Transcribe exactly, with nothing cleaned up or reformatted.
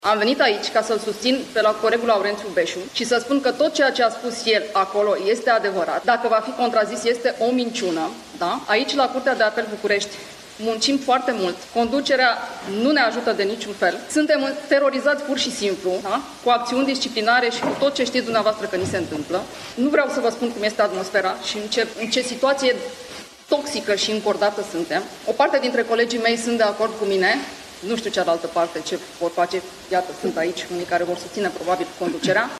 Am venit aici ca să-l susțin pe la colegul Laurențiu Beșu și să spun că tot ceea ce a spus el acolo este adevărat. Dacă va fi contrazis, este o minciună. Da? Aici, la Curtea de Apel București, muncim foarte mult. Conducerea nu ne ajută de niciun fel. Suntem terorizați pur și simplu, da? Cu acțiuni disciplinare și cu tot ce știți dumneavoastră că ni se întâmplă. Nu vreau să vă spun cum este atmosfera și în ce, în ce situație toxică și încordată suntem. O parte dintre colegii mei sunt de acord cu mine. Nu știu cealaltă parte ce vor face. Iată, sunt aici unii care vor susține probabil conducerea.